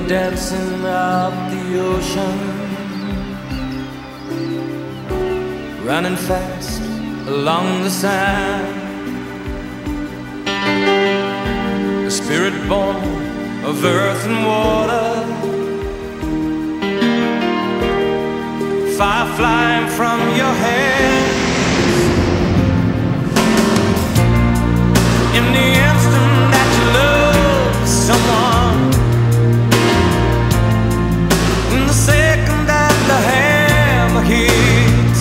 dancing up the ocean, running fast along the sand. The spirit born of earth and water, fire flying from your hands. In the instant that you love someone, in the second that the hammer hits,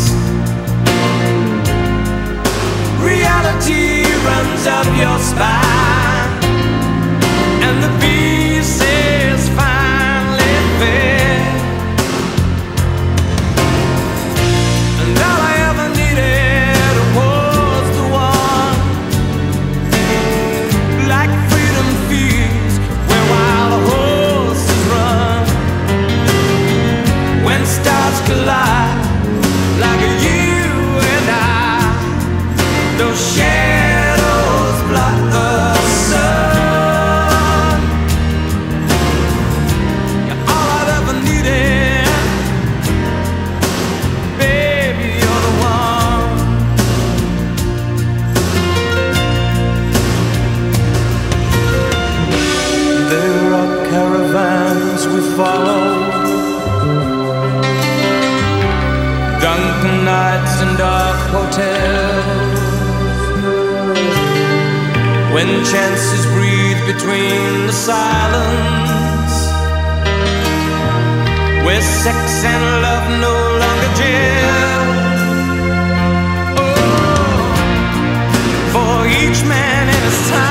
reality runs up your spine, and the pieces finally fit. And all I ever needed was the one, like freedom feels where wild horses run. When stars collide, like you and I, those shadows block the sun. You're all I've ever needed, baby, you're the one. There are caravans we follow, drunken nights and dark hotels, when chances breathe between the silence, where sex and love no longer jail. Oh, for each man in his time.